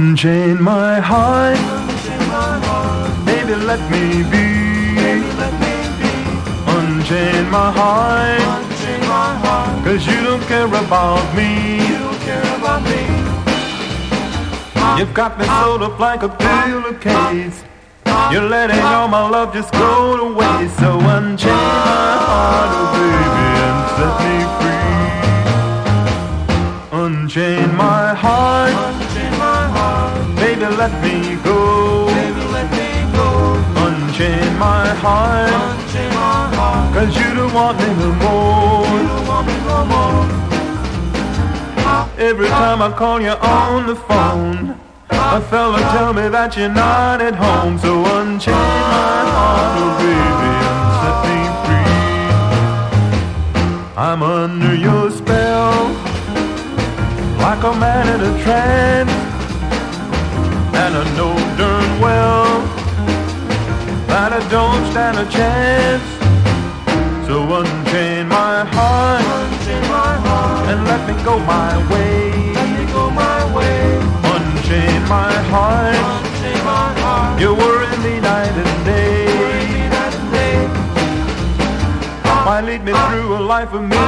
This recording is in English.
Unchain my heart, baby, let me be. Unchain my heart, 'cause you don't care about me. You've got me sold up like a pillowcase. You're letting all my love just go to waste. So unchain my heart, oh baby, and set me free. Unchain my heart, baby, let me go. Unchain my heart, 'cause you don't want me no more. Every time I call you on the phone, a fella tell me that you're not at home. So unchain my heart, oh baby, and set me free. I'm under your spell, like a man in a trance, and I know darn well that I don't stand a chance. So unchain my heart, and let me go my way. Unchain my heart, you worry me night and day. Why lead me through a life of me?